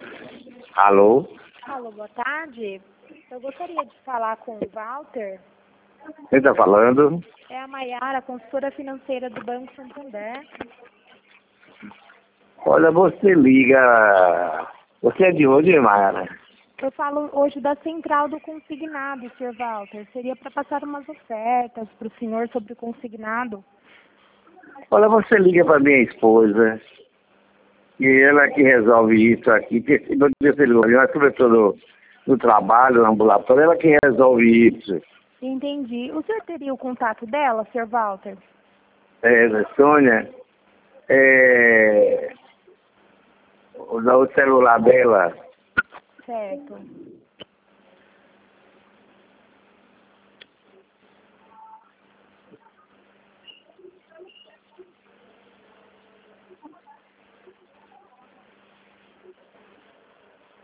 Alô? Alô, boa tarde. Eu gostaria de falar com o Walter. Quem está falando? É a Maiara, consultora financeira do Banco Santander. Olha, você liga... Você é de onde, Mayara? Eu falo hoje da central do consignado, Sr. Walter. Seria para passar umas ofertas para o senhor sobre o consignado. Olha, você liga para minha esposa. E ela que resolve isso aqui. Porque meu dia celular, sobretudo no trabalho, no ambulatório, ela que resolve isso. Entendi. O senhor teria o contato dela, Sr. Walter? Sônia, o celular dela, Certo.